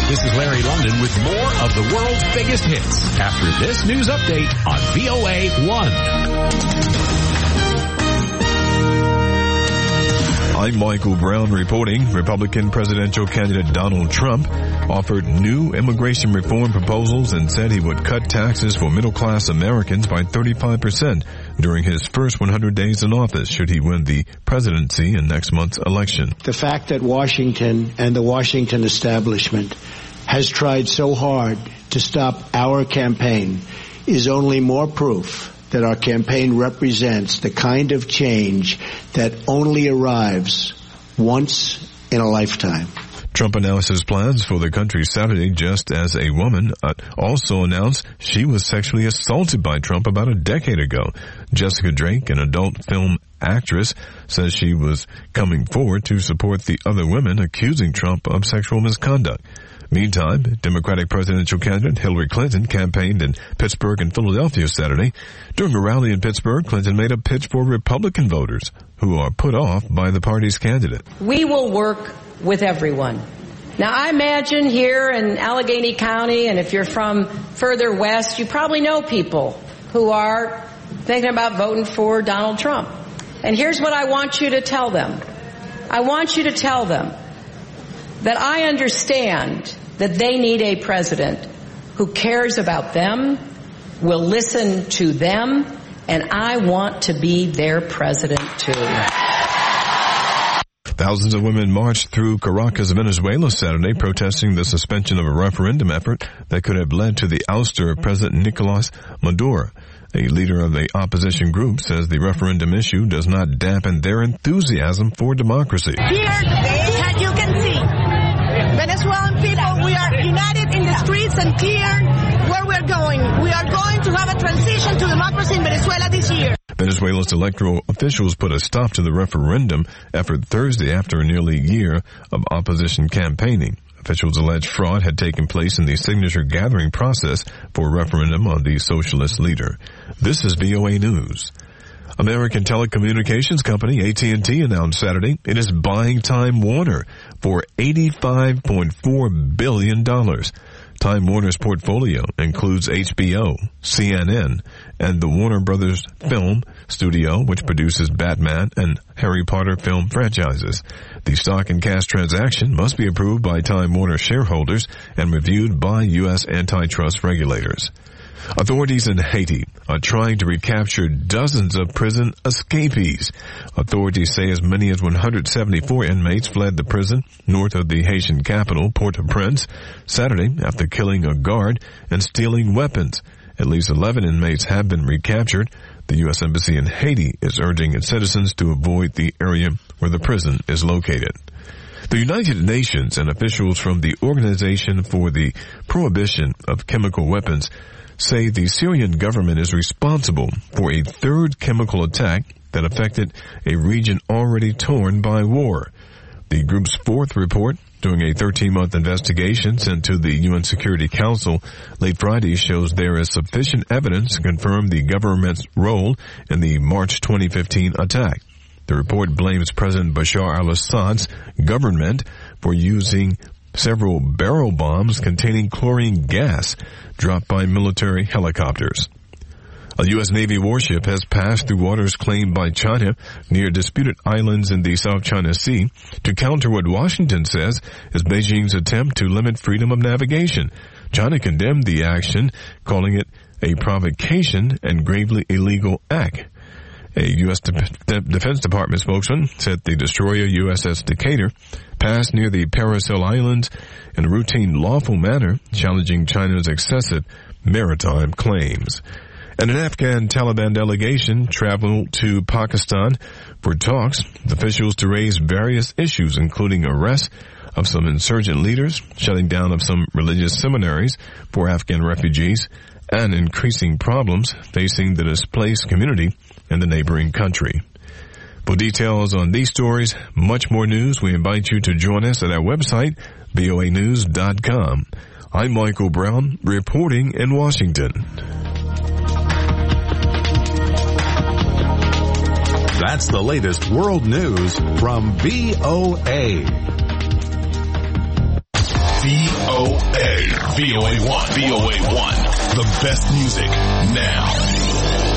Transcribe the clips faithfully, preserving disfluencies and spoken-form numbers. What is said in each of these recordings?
This is Larry London with more of the world's biggest hits after this news update on V O A one. I'm Michael Brown reporting. Republican presidential candidate Donald Trump offered new immigration reform proposals and said he would cut taxes for middle-class Americans by thirty-five percent during his first one hundred days in office should he win the presidency in next month's election. The fact that Washington and the Washington establishment has tried so hard to stop our campaign is only more proof that our campaign represents the kind of change that only arrives once in a lifetime. Trump announced his plans for the country Saturday just as a woman uh, also announced she was sexually assaulted by Trump about a decade ago. Jessica Drake, an adult film actress, says she was coming forward to support the other women accusing Trump of sexual misconduct. Meantime, Democratic presidential candidate Hillary Clinton campaigned in Pittsburgh and Philadelphia Saturday. During a rally in Pittsburgh, Clinton made a pitch for Republican voters who are put off by the party's candidate. We will work with everyone. Now, I imagine here in Allegheny County, and if you're from further west, you probably know people who are thinking about voting for Donald Trump. And here's what I want you to tell them. I want you to tell them that I understand that they need a president who cares about them, will listen to them, and I want to be their president too. Thousands of women marched through Caracas, Venezuela Saturday, protesting the suspension of a referendum effort that could have led to the ouster of President Nicolas Maduro. A leader of the opposition group says the referendum issue does not dampen their enthusiasm for democracy. Here, as you can see, Venezuelan people, we are united in the streets and clear where we're going. We are going to have a transition to democracy in Venezuela this year. Venezuela's electoral officials put a stop to the referendum effort Thursday after a nearly year of opposition campaigning. Officials allege fraud had taken place in the signature gathering process for a referendum on the socialist leader. This is V O A News. American telecommunications company A T and T announced Saturday it is buying Time Warner for eighty-five point four billion dollars. Time Warner's portfolio includes H B O, C N N, and the Warner Brothers Film Studio, which produces Batman and Harry Potter film franchises. The stock and cash transaction must be approved by Time Warner shareholders and reviewed by U S antitrust regulators. Authorities in Haiti are trying to recapture dozens of prison escapees. Authorities say as many as one hundred seventy-four inmates fled the prison north of the Haitian capital, Port-au-Prince, Saturday after killing a guard and stealing weapons. At least eleven inmates have been recaptured. The U S Embassy in Haiti is urging its citizens to avoid the area where the prison is located. The United Nations and officials from the Organization for the Prohibition of Chemical Weapons say the Syrian government is responsible for a third chemical attack that affected a region already torn by war. The group's fourth report, during a thirteen-month investigation sent to the U N Security Council late Friday, shows there is sufficient evidence to confirm the government's role in the March twenty fifteen attack. The report blames President Bashar al-Assad's government for using several barrel bombs containing chlorine gas dropped by military helicopters. A U S Navy warship has passed through waters claimed by China near disputed islands in the South China Sea to counter what Washington says is Beijing's attempt to limit freedom of navigation. China condemned the action, calling it a provocation and gravely illegal act. A U S De- De- Defense Department spokesman said the destroyer U S S Decatur passed near the Paracel Islands in a routine lawful manner, challenging China's excessive maritime claims. And an Afghan Taliban delegation traveled to Pakistan for talks with officials to raise various issues, including arrests of some insurgent leaders, shutting down of some religious seminaries for Afghan refugees, and increasing problems facing the displaced community in the neighboring country. For details on these stories, much more news, we invite you to join us at our website, V O A news dot com. I'm Michael Brown, reporting in Washington. That's the latest world news from V O A. V O A. V O A one. V O A one. The best music now.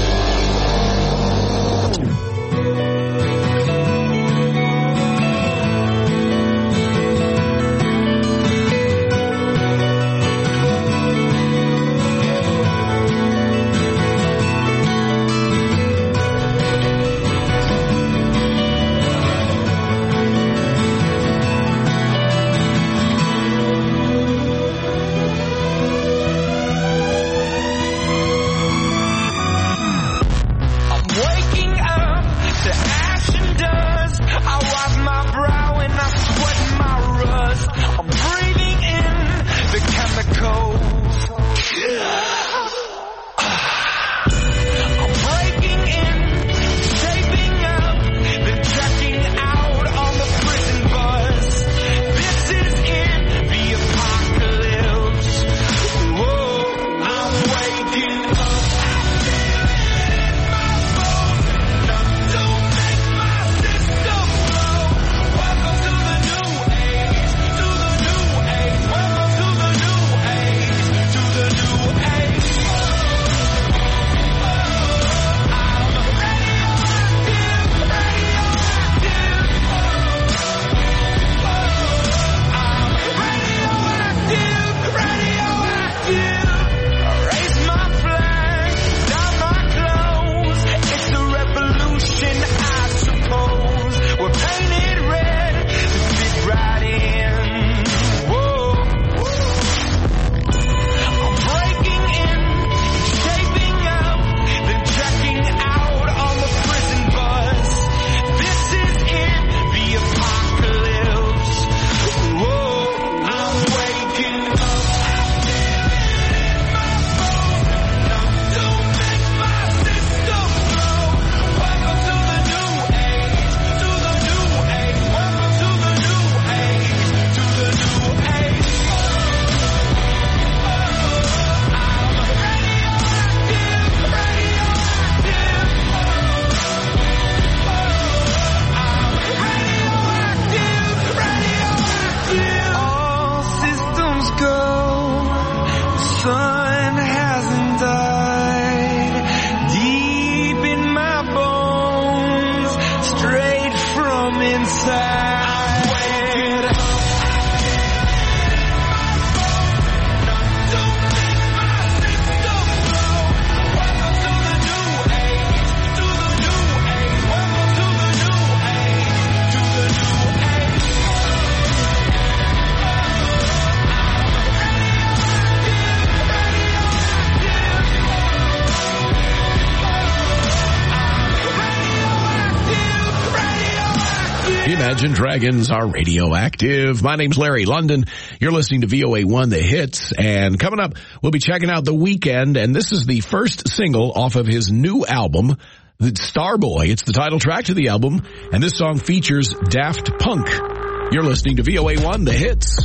Imagine Dragons are radioactive. My name's Larry London. You're listening to V O A one, The Hits. And coming up, we'll be checking out The Weeknd. And this is the first single off of his new album, Starboy. It's the title track to the album. And this song features Daft Punk. You're listening to V O A one, The Hits.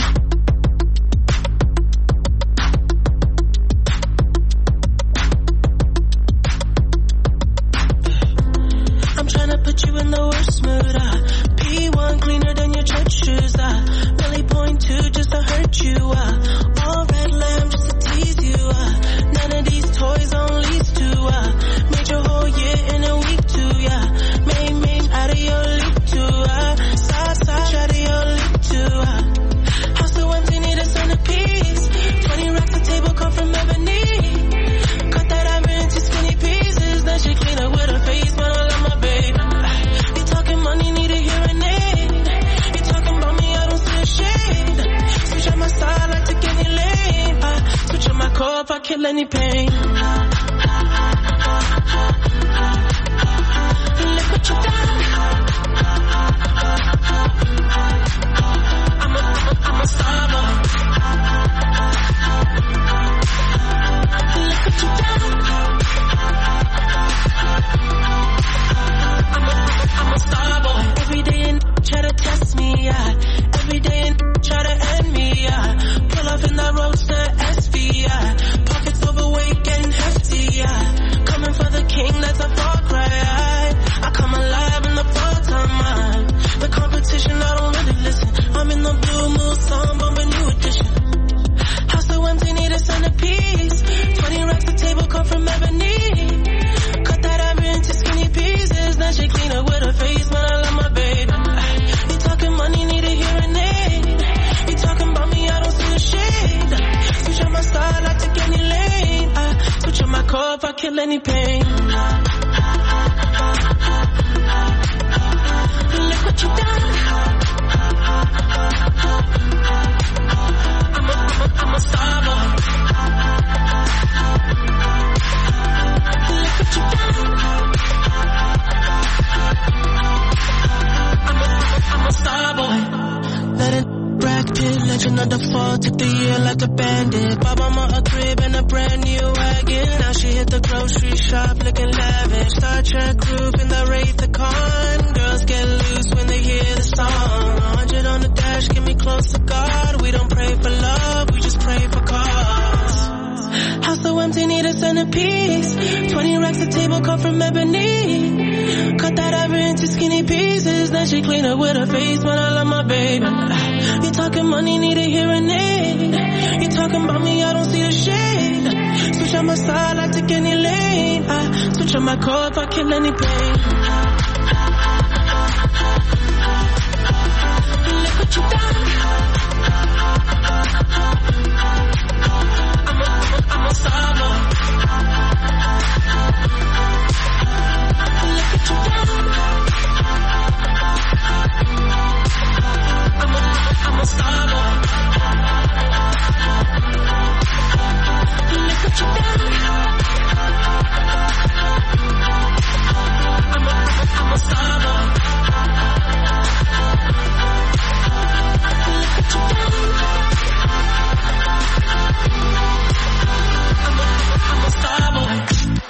I'm trying to put you in the worst mood. Uh, P one cleaner than your church shoes. Uh, really point two just to hurt you. Uh, all red lamb just to tease you. Uh, none of these toys on lease to. Uh, made your whole year in a week too. Yeah, made me out of your league too. Uh, side side out of your league too. Uh, house so empty, need a centerpiece. Twenty racks a table come from ebony. Cut that iron into skinny pieces. Then she clean up with her face, but I love my baby. You talking money, need a hearing aid. You talking about me, I don't see a shade. Switch on my side, I take any lane. I switch on my core if I kill any pain. Look what you done. I'm a, I'm a, I'm a star boy. Look what you done. I'm a, I'm a star boy. Every day and try to test me, yeah. Every day and try to end me, yeah. Pull off in the roadster S V, yeah. Pockets overweight, getting any pain. Look what you done. I'm a, I'm a, I'm a star boy. Look what you done. I'm a, I'm a, I'm a star boy. Let it Brad Pitt, legend of the fall, took the year like a bandit. Bought mama a crib and a brand new wagon. Now she hit the grocery shop looking lavish. Star Trek roof in the Wraith the Con. Girls get loose when they hear the song. one hundred on the dash, get me close to God. We don't pray for love, we just pray for cause. House so empty, need a centerpiece. twenty racks a table cut from ebony. Cut that ever into skinny pieces. Then she clean up with her face, but I love my baby. You talking money, need a hearing aid. You talking about me, I don't see the shade. Switch on my side, I take any lane. I switch on my core if I kill any pain. Look what you done. I'm a, I'm a, I'm a star boy. Look what you done. I'm a, I'm a star boy. Look what you done. I'm a, I'm a star boy. Look what you done. I'm a, I'm a star boy.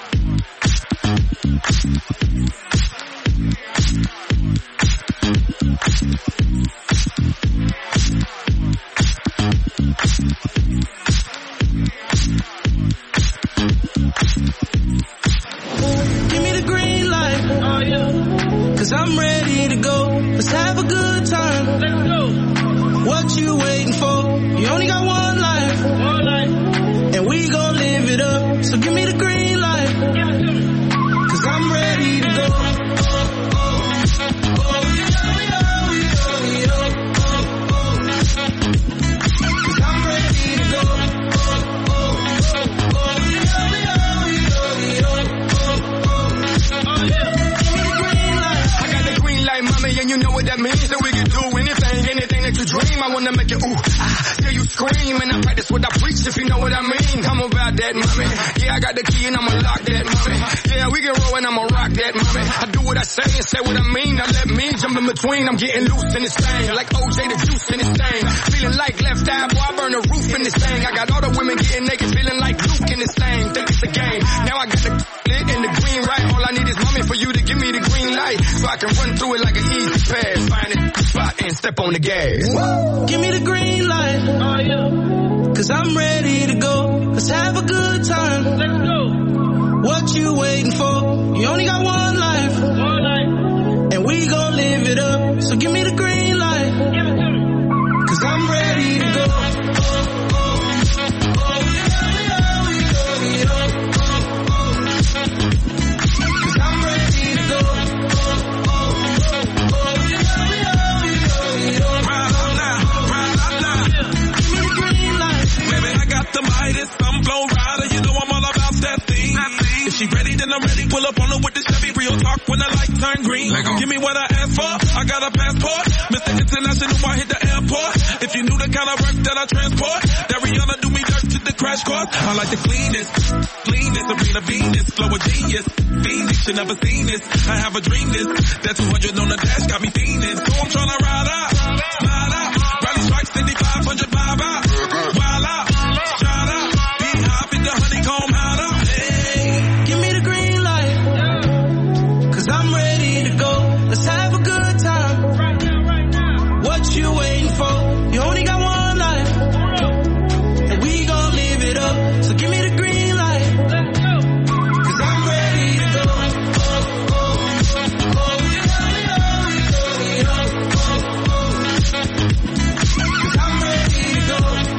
I'm ready to go. Let's have a good time. Let's go. What you waiting for? You only got one life. One life. And we gon' live it up. So give me the green light. Give it to me. Cause I'm ready to go. Oh, oh, oh, oh, yo, yo, yo, yo, oh, oh. Cause I'm ready to go. Oh, oh, oh, oh, yo, yo, yo, yo, oh, oh. Oh, yeah. Mommy, and you know what that means, that we can do anything, anything that you dream. I wanna make you ooh, ah, hear you scream, and I practice what I preach, if you know what I mean. I'm about that, mommy. Yeah, I got the key and I'ma lock that, mommy. Yeah, we can roll and I'ma rock that, mommy. I do what I say and say what I mean. Now let me jump in between. I'm getting loose in this thing, like O J the juice in this thing. Feeling like left eye, boy, I burn the roof in this thing. I got all the women getting naked, feeling like Luke in this thing. Think it's a game. Now I got the lit and the green right. All I need is mommy for you to give me the green light, so I can run through it like an easy pass. Find it, spot, and step on the gas. Woo! Give me the green light. Oh, yeah. Cause I'm ready to go. Let's have a good time. Let's go. What you waiting for? You only got one life. One life. And we gon' live it up. So give me the green light. Give it to me. Cause I'm ready to go. Oh, oh, oh, oh, yo, yo, yo, oh, oh. Cause I'm ready to go. Some flow rider, you know I'm all about that thing. If she ready, then I'm ready. Pull up on her with the Chevy, real talk when the light turn green. Give me what I asked for, I got a passport. Mister International, I hit the airport. If you knew the kind of work that I transport, that Rihanna do me dirt to the crash course. I like the cleanest, cleanest, Serena Venus, flow a genius. Phoenix, you never seen this. I have a dream this. That two hundred on the dash got me fiending. So I'm tryna ride out, slide out. Rally strikes, seventy-five hundred, vibe out. Wild out. You waiting for? You only got one life, and we gon' live it up. So give me the green light. Let's go. Cause I'm ready to go. Oh, oh, oh, yo, yo, yo, yo, oh, oh. Cause I'm ready to go.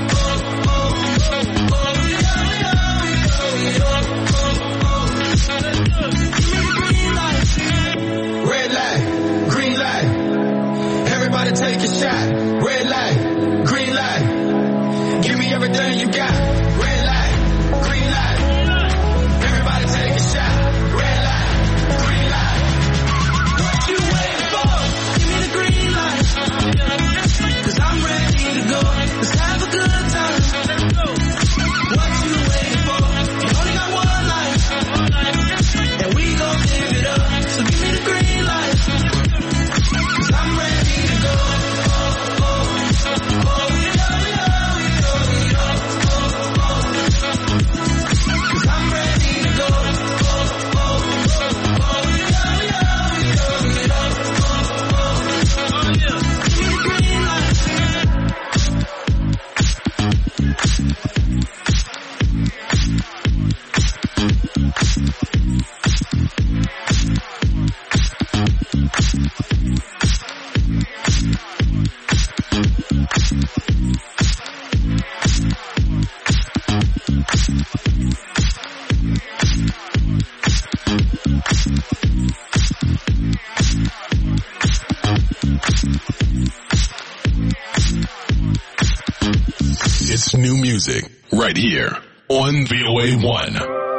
It's new music right here on V O A one.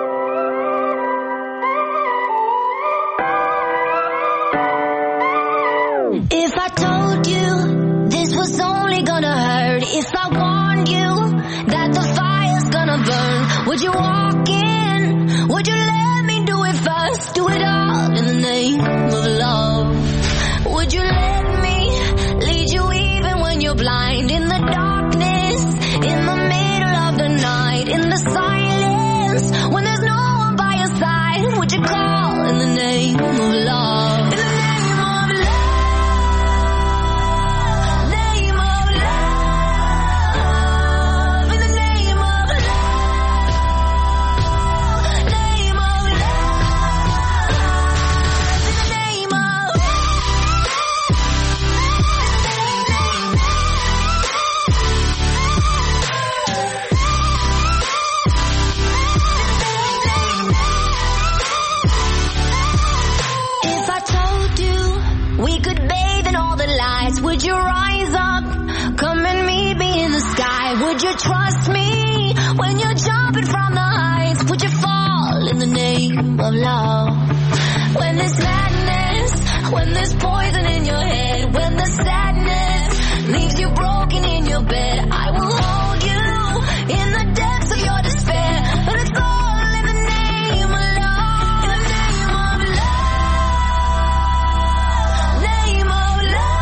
If I told you this was only gonna hurt, if I warned you that the fire's gonna burn, would you walk in? Would you let me do it first? Do it all in the name of love. Would you let me lead you even when you're blind? In the darkness, in the middle of the night, in the silence, when there's no one by your side, would you call in the name of love? In the name of love. Would you rise up, come and meet me in the sky? Would you trust me when you're jumping from the heights? Would you fall in the name of love? When there's madness, when there's poison in your head, when the sadness leaves you broken in your bed, I will hold you in the depths of your despair. But it's all in the name of love, in the name of love, name of love.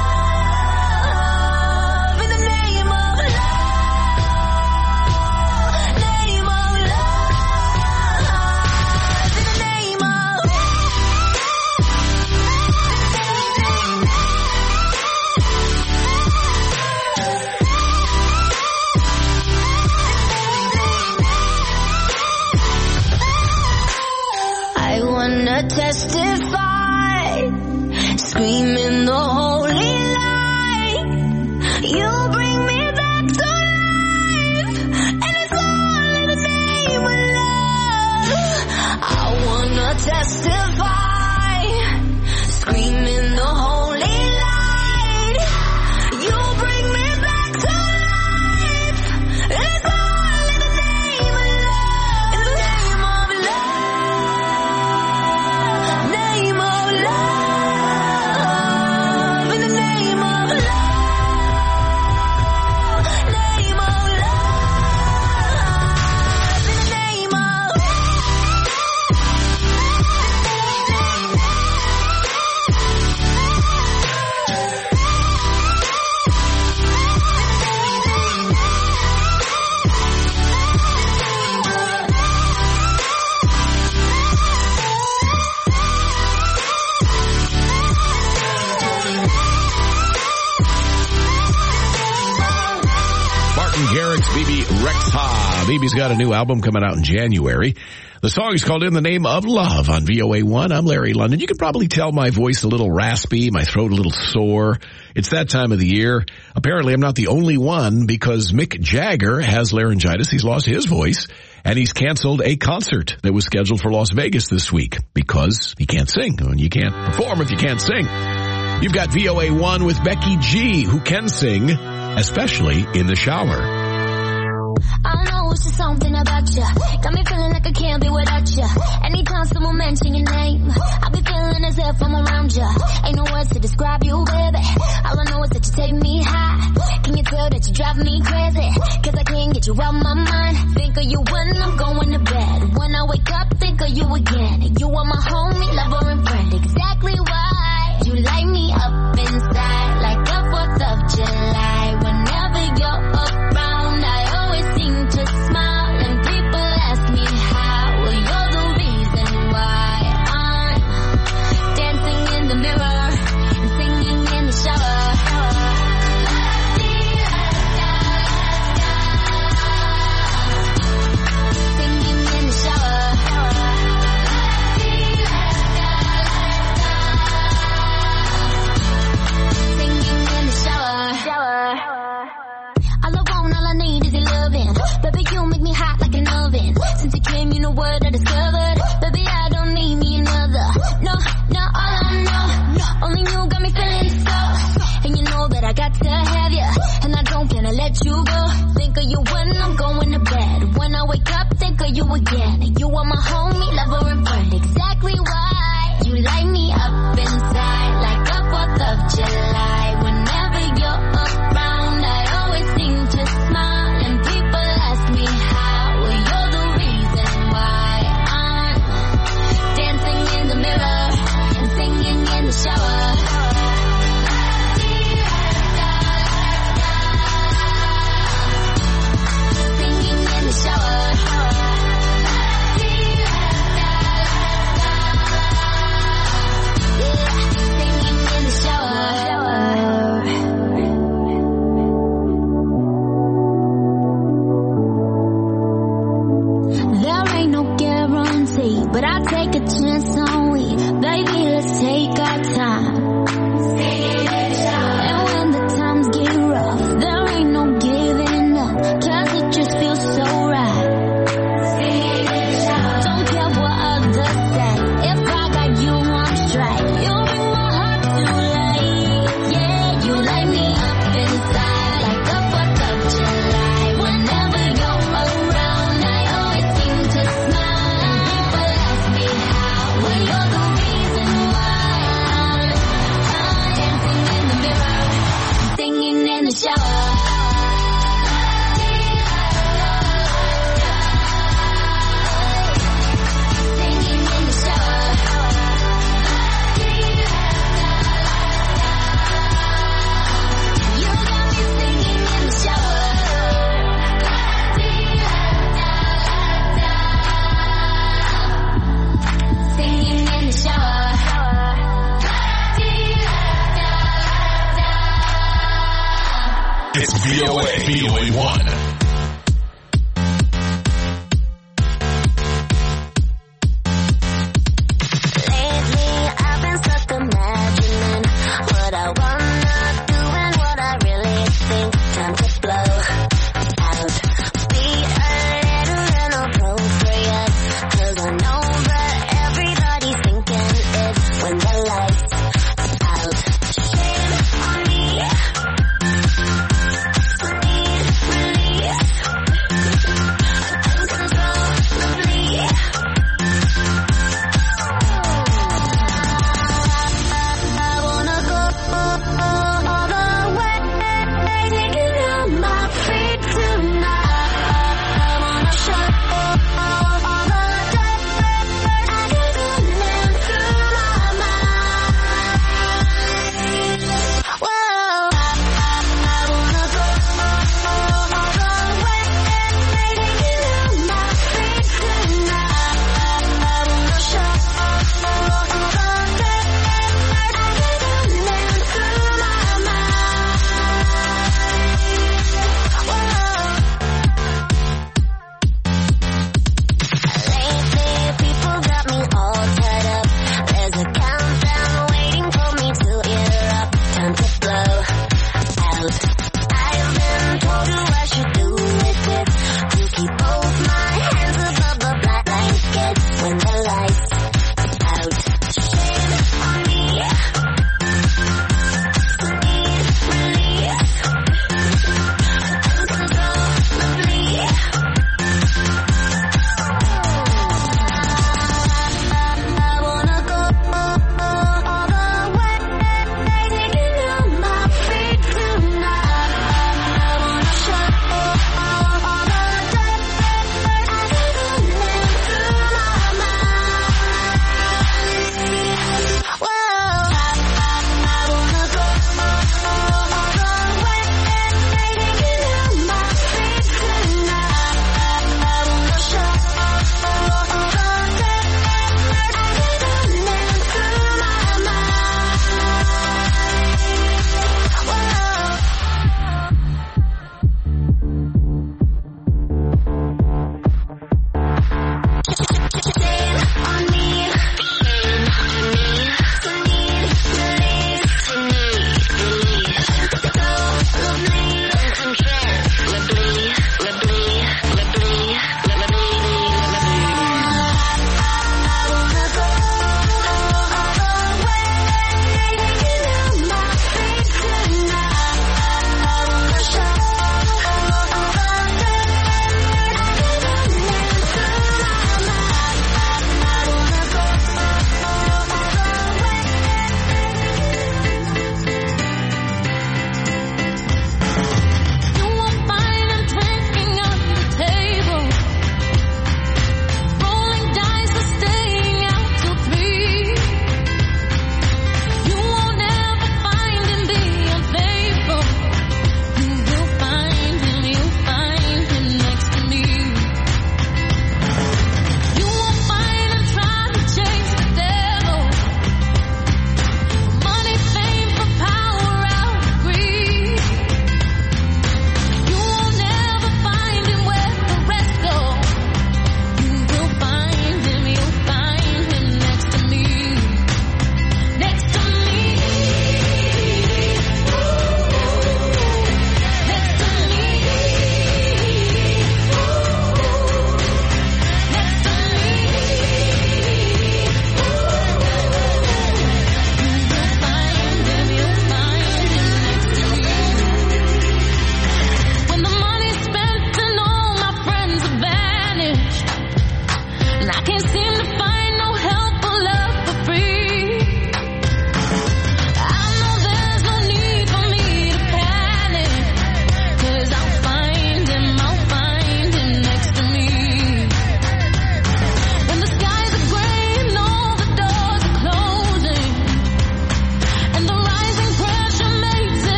Testify, screaming the holy light. You bring me back to life, and it's all in the name of love. I wanna testify, screaming the holy light. You bring me back to life, and it's all in the name of love. In the name of love. B B Rexha. B B's got a new album coming out in January. The song is called In the Name of Love on V O A one. I'm Larry London. You can probably tell my voice a little raspy, my throat a little sore. It's that time of the year. Apparently I'm not the only one because Mick Jagger has laryngitis. He's lost his voice and he's canceled a concert that was scheduled for Las Vegas this week because he can't sing. And you can't perform if you can't sing. You've got V O A one with Becky G, who can sing, especially in the shower. I don't know, it's just something about you. Got me feeling like I can't be without you. Anytime someone mention your name, I'll be feeling as if I'm around you. Ain't no words to describe you, baby. All I know is that you take me high. Can you tell that you drive me crazy? Cause I can't get you out my mind. Think of you when I'm going to bed. When I wake up, think of you again. You are my homie, lover, and friend. Exactly why you light me up inside like the fourth of July. Whenever you're around, I always seem to smile, and people ask me how. Well, you're the reason why I'm dancing in the mirror and singing in the shower. Singing in the shower. alone, all I need is your loving. Baby, you make me hot like an oven. Since you came, you know what I discovered. Baby, I don't need me another. No, no, all I know, only you got me feeling so. And you know that I got to have you, and I don't plan to let you go. Think of you when I'm going to bed. When I wake up, think of you again. You are my homie, lover, and friend. Exactly why you light me up inside like a fourth of July. Whenever you're around, I always seem to smile, and people ask me how. Well, you're the reason why I'm dancing in the mirror and singing in the shower. But I'll take a chance on we. Baby, let's take our time. And when the times get rough, there ain't no giving up, cause it just feels so right. Don't care what others say, if I got you on strike, you bring my heart to life. Yeah, you light me up inside like a fourth of July. Whenever you're around, I always seem to smile. Well, you're the reason why I'm dancing in the mirror, singing in the shower. Singing in the shower. You got me singing in the shower. Singing in the shower. It's V O A, V O A one. Release.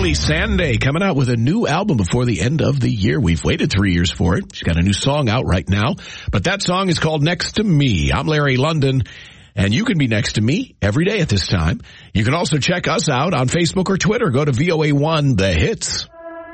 Emily Sandé coming out with a new album before the end of the year. We've waited three years for it. She's got a new song out right now, but that song is called Next to Me. I'm Larry London, and you can be next to me every day at this time. You can also check us out on Facebook or Twitter. Go to V O A one The Hits.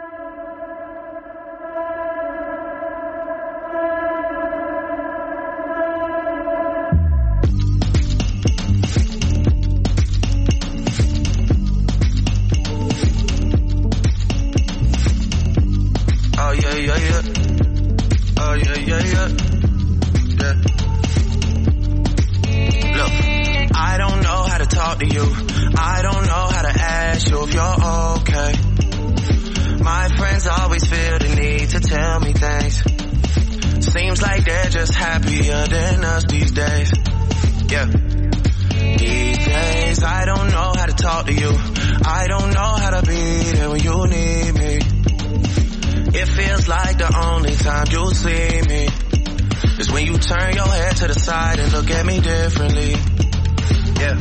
Happier than us these days. Yeah. These days, I don't know how to talk to you. I don't know how to be there when you need me. It feels like the only time you see me is when you turn your head to the side and look at me differently. Yeah.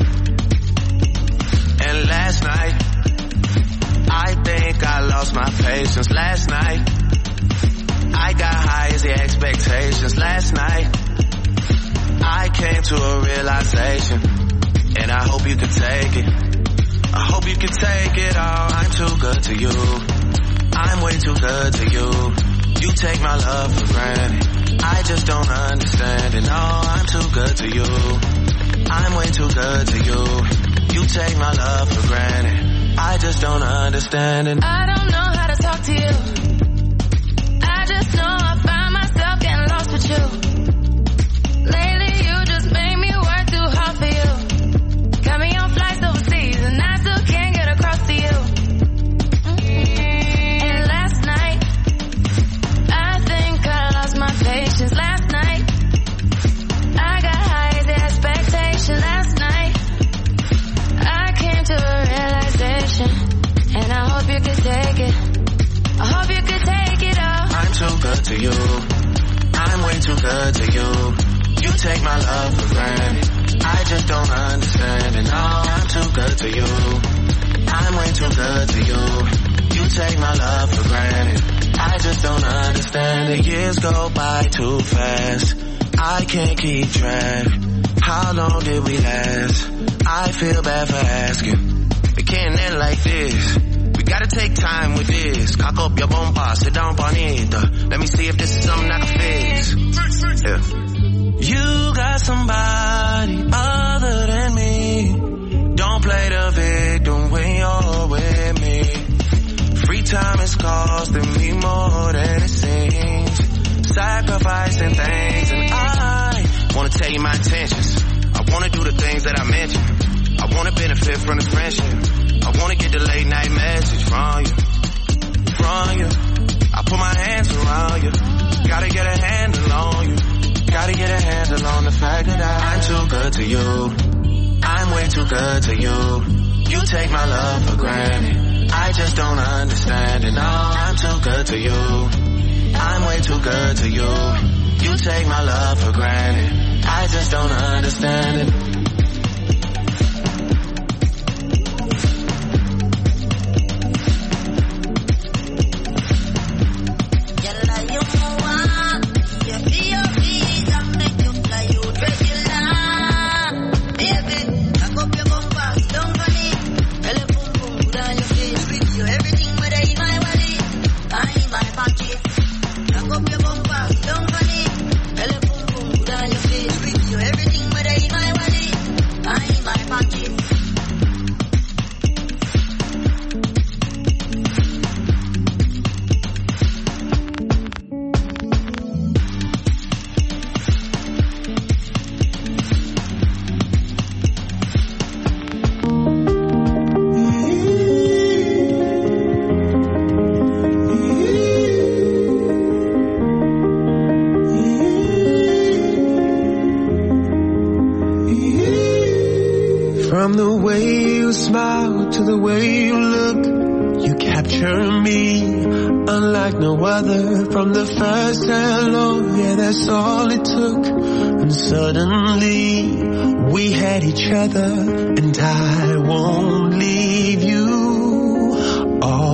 And last night, I think I lost my patience. Last night, I got high as the expectations. Last night, I came to a realization, and I hope you can take it. I hope you can take it all. I'm too good to you. I'm way too good to you. You take my love for granted. I just don't understand it. No, I'm too good to you. I'm way too good to you. You take my love for granted. I just don't understand it. I don't know how to talk to you. Just know I find myself getting lost with you. Lately you just made me work too hard for you. Got me on flights overseas and I still can't get across to you. Mm-hmm. And last night, I think I lost my patience. Last night, I got high as the expectation. Last night, I came to a realization, and I hope you can take it. I hope you can take it all. I'm too good to you. I'm way too good to you. You take my love for granted. I just don't understand it. No, I'm too good to you. I'm way too good to you. You take my love for granted. I just don't understand it. Years go by too fast. I can't keep track. How long did we last? I feel bad for asking. It can't end like this. Gotta take time with this. Cock up your bumper, sit down bonita. Let me see if this is something I can fix. Yeah. You got somebody other than me. Don't play the victim when you're with me. Free time is costing me more than it seems. Sacrificing things, and I wanna tell you my intentions. I wanna do the things that I mentioned. I wanna benefit from this friendship. I wanna get the late night message from you, from you. I put my hands around you. Gotta get a handle on you. Gotta get a handle on the fact that I, I'm too good to you. I'm way too good to you. You take my love for granted. I just don't understand it. No, I'm too good to you. I'm way too good to you. You take my love for granted. I just don't understand it. From the way you smile to the way you look, you capture me unlike no other. From the first hello, yeah, that's all it took. And suddenly we had each other, and I won't leave you. All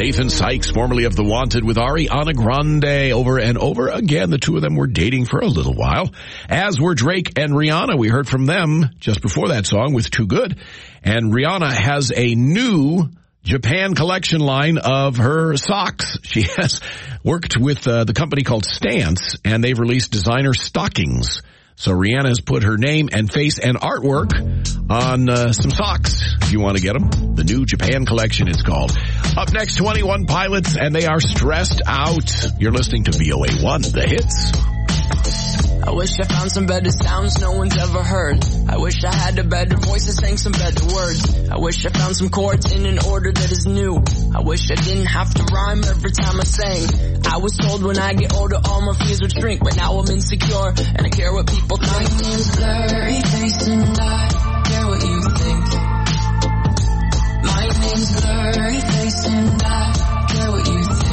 Nathan Sykes, formerly of The Wanted, with Ariana Grande over and over again. The two of them were dating for a little while, as were Drake and Rihanna. We heard from them just before that song with Too Good. And Rihanna has a new Japan collection line of her socks. She has worked with uh, the company called Stance, and they've released designer stockings. So Rihanna has put her name and face and artwork on uh, some socks, if you want to get them. The new Japan collection, it's called. Up next, twenty-one Pilots, and they are stressed out. You're listening to V O A one, the hits. I wish I found some better sounds no one's ever heard. I wish I had a better voice that sang some better words. I wish I found some chords in an order that is new. I wish I didn't have to rhyme every time I sang. I was told when I get older all my fears would shrink, but now I'm insecure and I care what people think. My name's blurry face and I care what you think. My name's blurry face and I care what you think.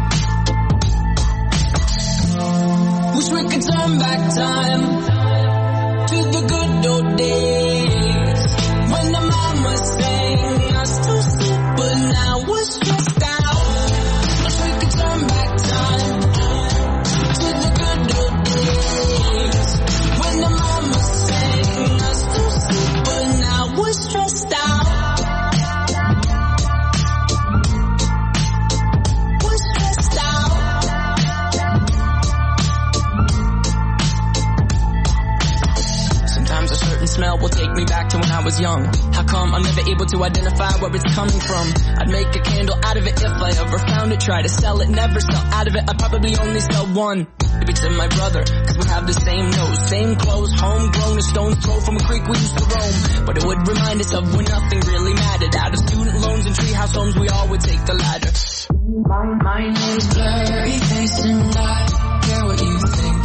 Wish we could turn back time to the good old days when the mama sang us to sleep, but now we're stressed out. Wish we could turn back time to the good old days when the mama sang us to sleep, but now we're stressed out. Smell will take me back to when I was young. How come I'm never able to identify where it's coming from? I'd make a candle out of it if I ever found it. Try to sell it, never sell out of it. I'd probably only sell one. Maybe to my brother, cause we have the same nose, same clothes, homegrown, a stone's throw from a creek we used to roam. But it would remind us of when nothing really mattered. Out of student loans and treehouse homes, we all would take the ladder. My, my name's blurry face and I care what you think.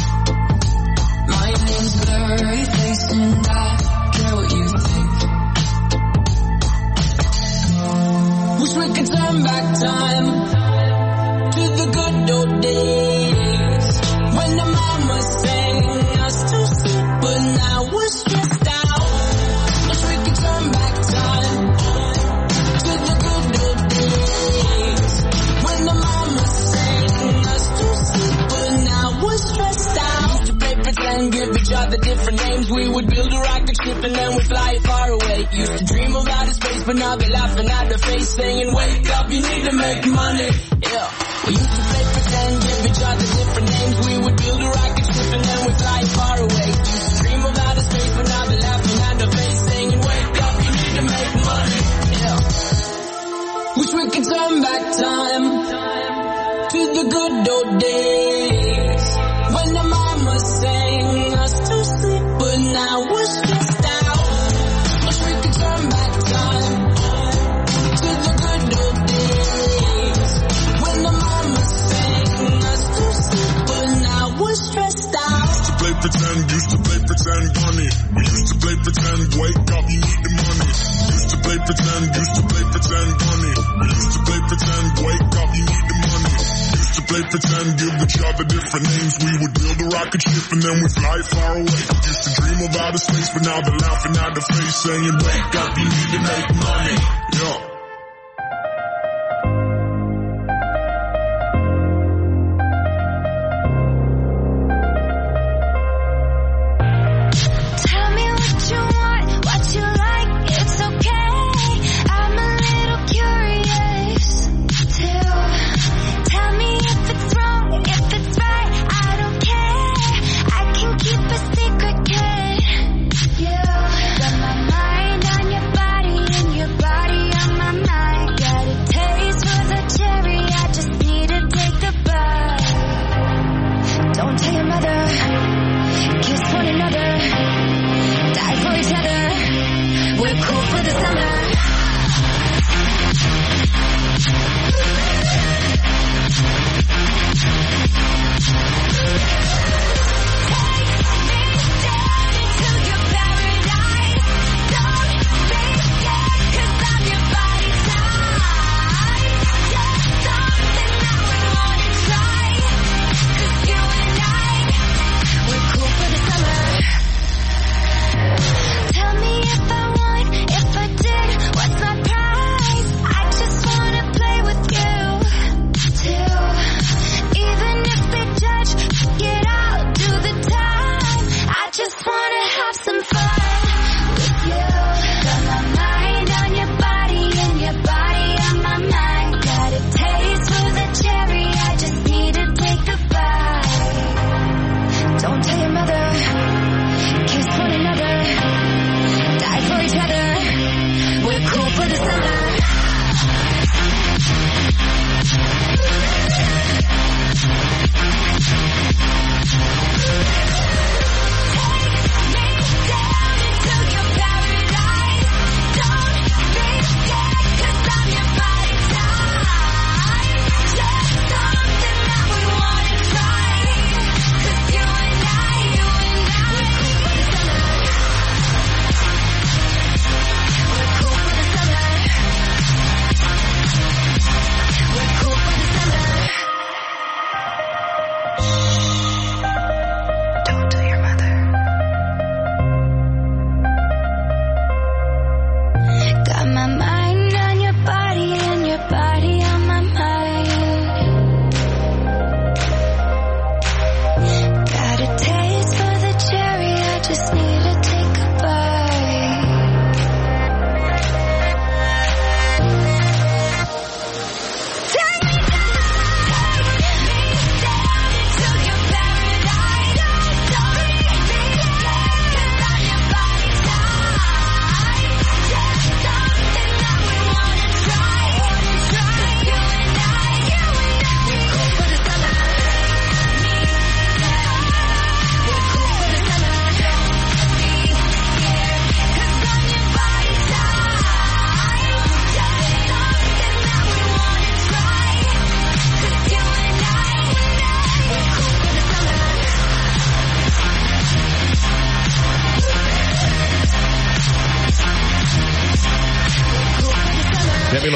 My name's blurry face and I care what you think. Wish we could turn back time to the good old days when the mama sang us to sleep, but now we're stressed out. Wish we could turn back time to the good old days when the mama sang us to sleep, but now we're stressed out. Pretend, give each other different names. We would build a rocket ship and then we'd fly far away. Used to dream of outer space, but now they're laughing at the face, saying, wake up, you need to make money. Yeah. We used to play pretend, give each other different names. We would build a rocket ship and then we'd fly far away. Used to dream of outer space, but now they're laughing at the face, saying, wake up, you need to make money. Yeah. Wish we could turn back time to the good old days when the mama sang us to sleep, but now we're stressed out. Wish we could turn back time to the good old days when the mama sang us to sleep, but now we're stressed out. Used to play pretend, used to play pretend, bunny. We used to play pretend, wake up, you need the money. Used to play pretend, used to play pretend, bunny. We used to play pretend, wake up, you need the money. To play pretend, give each other different names. We would build a rocket ship and then we fly far away. Used to dream of outer space, but now they're laughing at the face, saying, wake up, you need to make money. Yeah. Got my mind on your body and your body on my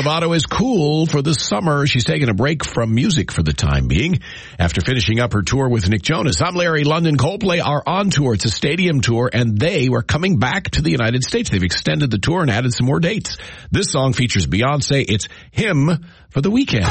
Lovato is cool for the summer. She's taking a break from music for the time being after finishing up her tour with Nick Jonas. I'm Larry London. Coldplay are on tour. It's a stadium tour, and they were coming back to the United States. They've extended the tour and added some more dates. This song features Beyonce. It's Him for the Weekend.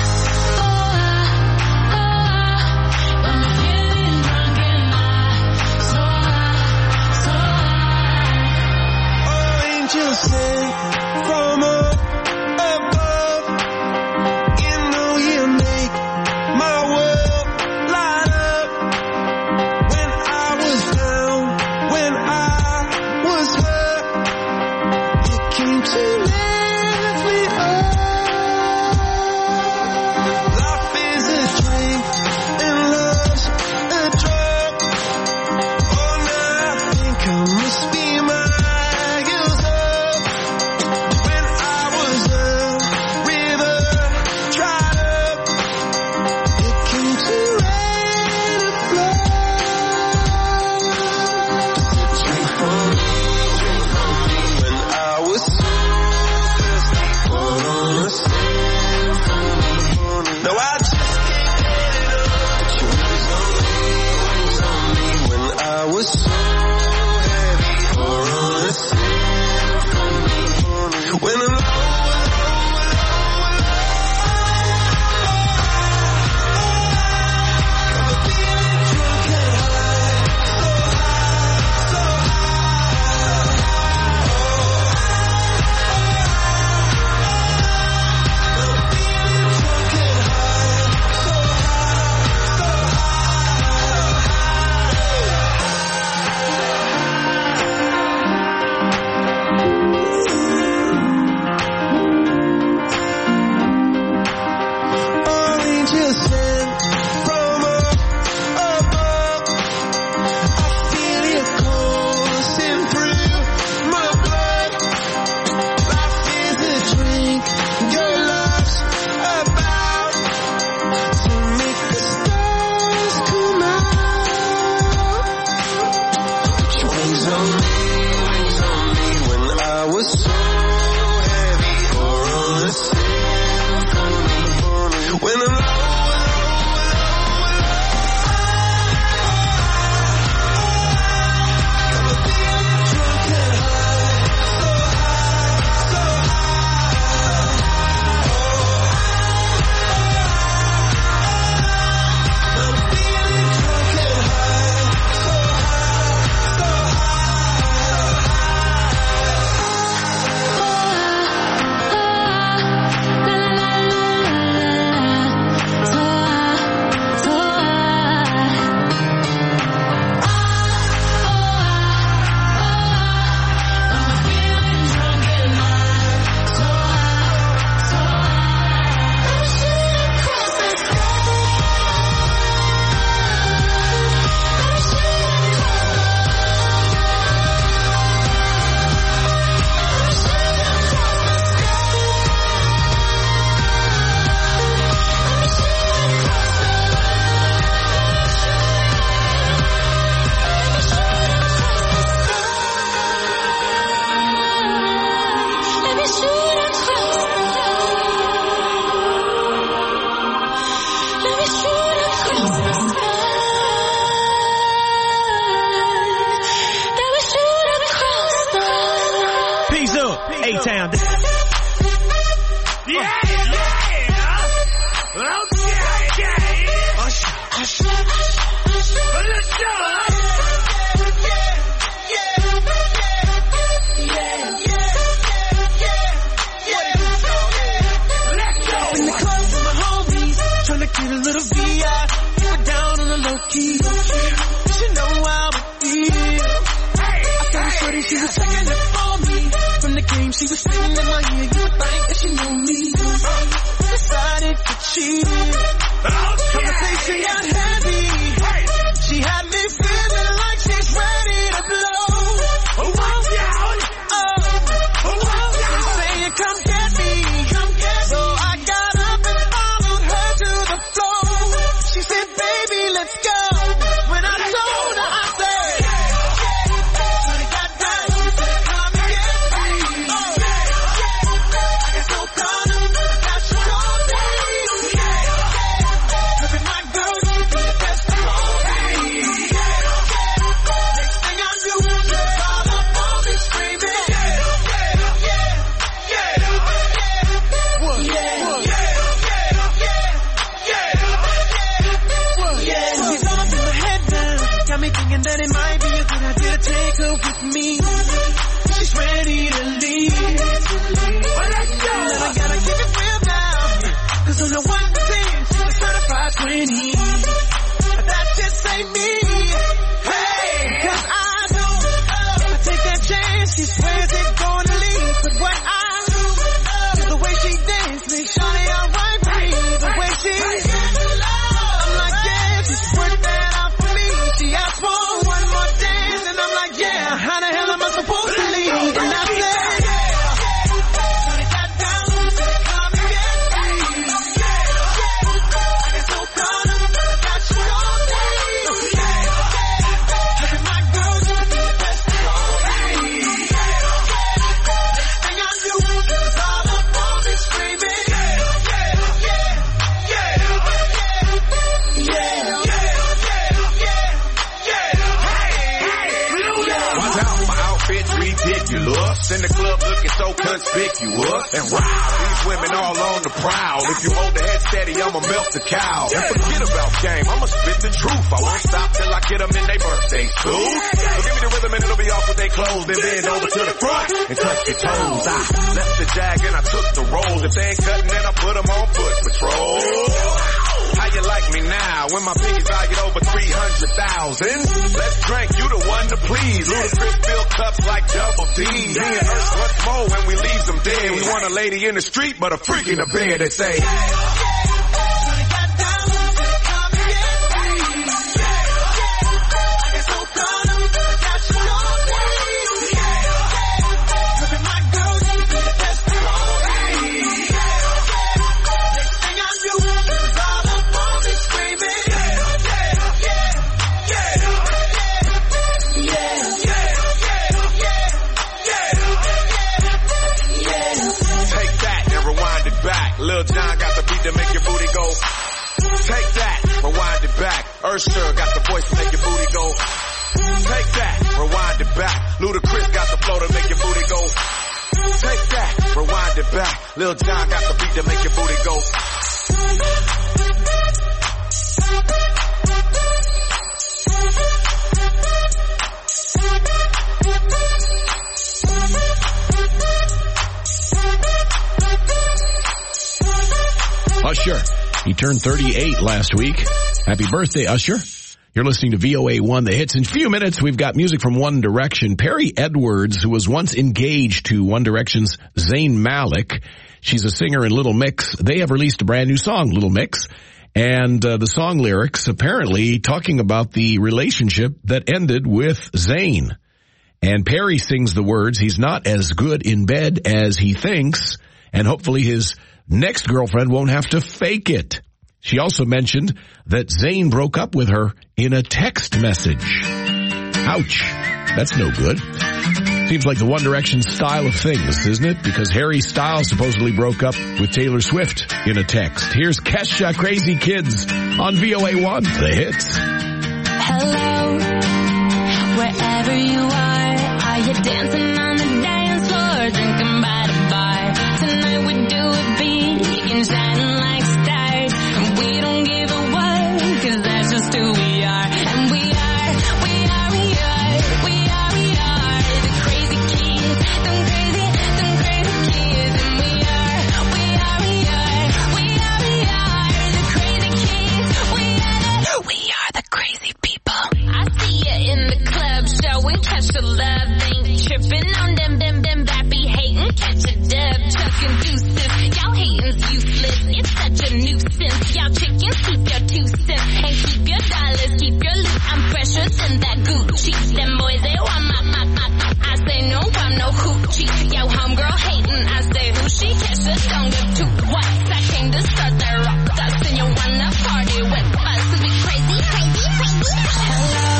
A-Town. Yeah, yeah. Okay, okay. Usher, usher. Let's go. Get a little V I, keep it down on the low key. You know how it feels. I got a shorty, she was checking it for me. From the game, she was sitting in my ear. You would think that she knew me. Decided to cheat. Conversation got heavy. She had me feeling like she's ready to blow. Oh, watch out! Oh, oh, watch out! Saying, come get me, come get me. So I got up and followed her to the floor. She said, baby, let's go. When I told her, I said, shorty got down. She said, come and get me. Oh, I got so caught from the one to ten, she's a certified twenty. That just ain't me. Hey, cause I know if I take that chance, she swears it's going to leave. But what I do is the way she dances, make Shawty alright for me. The way she, I'm like, yeah, just work that out for me. She asked for one more dance, and I'm like, yeah, how the hell am I supposed to leave? And I said, in the club looking so conspicuous and wow, these women all on the prowl. If you hold the head steady, I'ma melt the cow. And forget about game, I'ma spit the truth. I won't stop till I get them in their birthday suit. So give me the rhythm and it'll be off with their clothes. Then bend over to the front and touch your toes. I left the jag and I took the rolls. If they ain't cutting, then I put them on foot patrol. How you like me now when my piggy's valued over three hundred thousand? Let's drink, you the one to please. Ludacris fill cups like double D. Me and Ursh once more when we leave them dead. We want a lady in the street, but a freak in the bed that say, Lil Jon got the beat to make your booty go. Take that, rewind it back. Usher got the voice to make your booty go. Take that, rewind it back. Ludacris got the flow to make your booty go. Take that, rewind it back. Lil Jon got the beat to make your booty go. Usher, he turned thirty-eight last week. Happy birthday, Usher. You're listening to V O A one, The Hits. In a few minutes, we've got music from One Direction. Perry Edwards, who was once engaged to One Direction's Zayn Malik. She's a singer in Little Mix. They have released a brand new song, Little Mix. And uh, the song lyrics apparently talking about the relationship that ended with Zayn. And Perry sings the words, he's not as good in bed as he thinks, and hopefully his next girlfriend won't have to fake it. She also mentioned that Zayn broke up with her in a text message. Ouch. That's no good. Seems like the One Direction style of things, isn't it? Because Harry Styles supposedly broke up with Taylor Swift in a text. Here's Kesha, Crazy Kids on V O A one, The Hits. Hello, wherever you are, are you dancing on the dance floor, drinking by the bar? Tonight we do it big and shining like stars, and we don't give a what, cause that's just who we are. And we are, we are, we are, we are, we are the crazy kids, them crazy, them crazy kids. And we are, we are, we are, we are, we are the crazy kids. We are the, we are the crazy people. I see you in the club showing catch the love, ain't tripping on them, them, them bappy hating, catch a dub, chucking deuces. Y'all hating's useless, it's such a nuisance. Y'all chickens keep your two cents and keep your dollars, keep your loot. I'm fresher than that Gucci. Them boys they want my, my, my, my. I say no, I'm no hoochie. Yo, homegirl hating, I say who she? Kesha, don't give two whats. I came to start that rock dust, and you wanna party with us. Be crazy, crazy, crazy. Hello,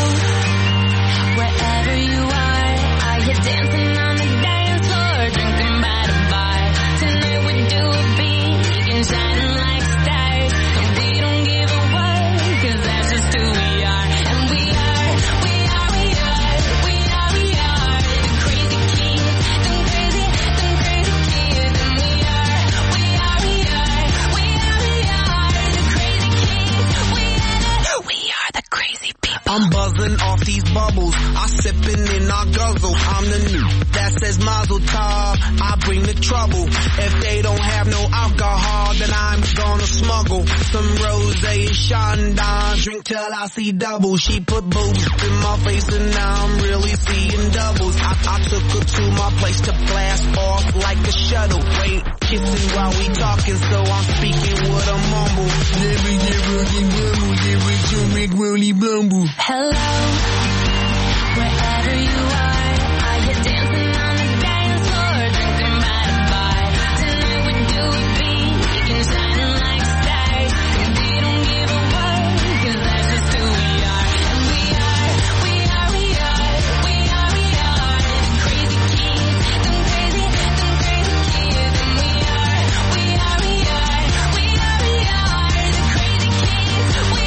wherever you are, are you dancing on the dance floor, drinking by the bar? Tonight we do it big and shining like stars, and we don't give a what, cause that's just who we are. And we are, we are, we are, we are, we are the crazy kids, them crazy, them crazy kids. And we are, we are, we are, we are, we are the crazy kids. We are the, we are the crazy people. I'm buzzing off these bubbles, I sipping in our guzzle. I'm the new that says Mazel Tov, I bring the trouble. If they don't have no alcohol, then I'm gonna swallow. crumble. Some rosé, Chandon, drink till I see double. She put boobs in my face and now I'm really seeing doubles. I, I took her to my place to blast off like a shuttle. Wait, kissing while we talking, so I'm speaking with a mumble. Hello, wherever you are, are you dancing on the dance floor, drinking by the bar? Tonight we do it big and shining like stars, and we don't give a word, 'cause that's just who we are. And we are, we are, we are, we are, we are the crazy kids, them crazy, them crazy kids. And we are, we are, we are, we are, we are the crazy kids. We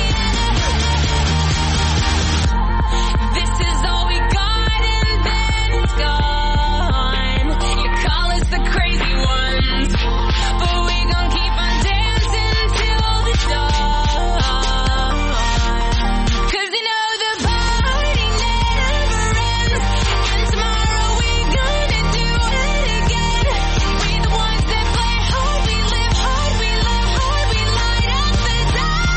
This is all we got and then it's gone. You call us the crazy ones, but we gon' keep on dancing till the dawn. 'Cause you know the party never ends, and tomorrow we gonna do it again. We the ones that play hard, we live hard, we love hard, we light up the dark.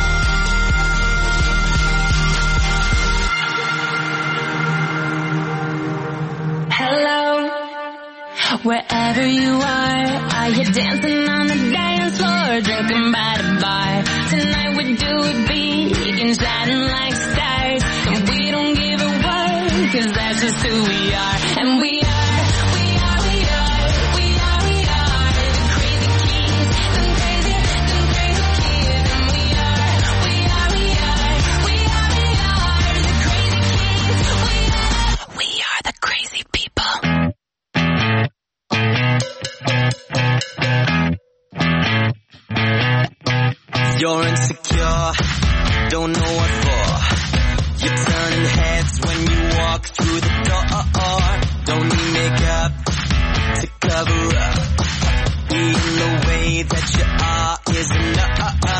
Hello, wherever you are, are you dancing on the dance floor, drinking by the bar? Tonight we do it big and shining like stars, and we don't give a word, 'cause that's just who we are. And we are, we are, we are, we are, we are the crazy kids, them crazy, them crazy kids. And we are, we are, we are, we are, we are the crazy kids. We are, we are the crazy people. You're insecure, don't know what for. You're turning heads when you walk through the door. Don't need makeup to cover up. Being the way that you are is enough.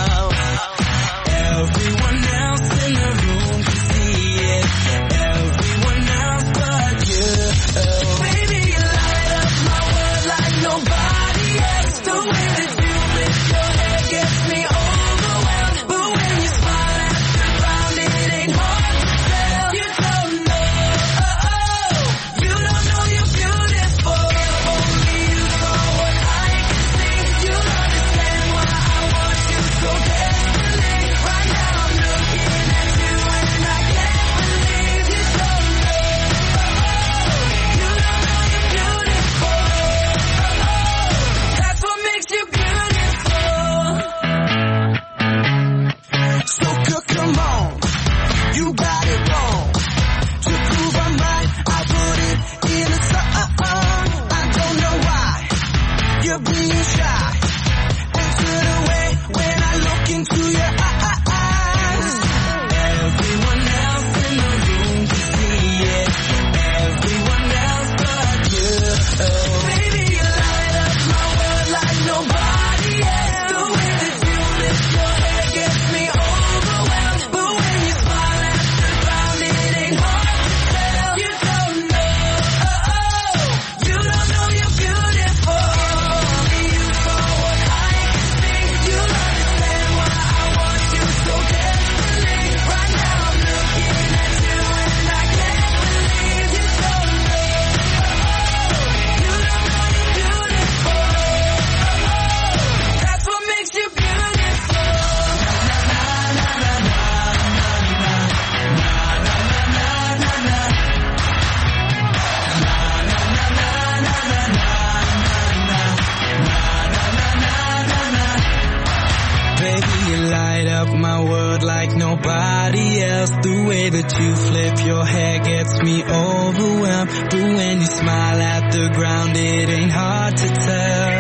Everyone else in the room can see it. Everyone else but you. Baby, you light up my world like nobody else. The way that you lift your head gets me overwhelmed. But when you smile at the ground, it ain't hard to tell. You don't know, oh, oh. You don't know you're beautiful. Only you saw what I can see. You understand why I want you so desperately. Right now I'm looking at you and I can't believe you don't know, oh, oh. You don't know you're beautiful, oh, oh. That's what makes you beautiful. So girl, come on, you got it wrong. To prove I'm right, I put it in a song. I don't know why you're being shy and turn away when I look into your eyes. Everyone else in the room can see it. Everyone else but you. Baby, you light up my world like nobody else. The way that you lift your head gets me overwhelmed. But when you smile at the ground, it ain't hard to tell. You don't know, oh, oh. You don't know you're beautiful. Only you saw what I can see. You understand why I want you so desperately. Right now I'm looking at you and I can't believe you don't know, oh, oh. You don't know you're beautiful, oh, oh. That's what makes you beautiful. Baby, you light up my world like nobody else. The way that you flip your hair gets me overwhelmed. But when you smile at the ground, it ain't hard to tell.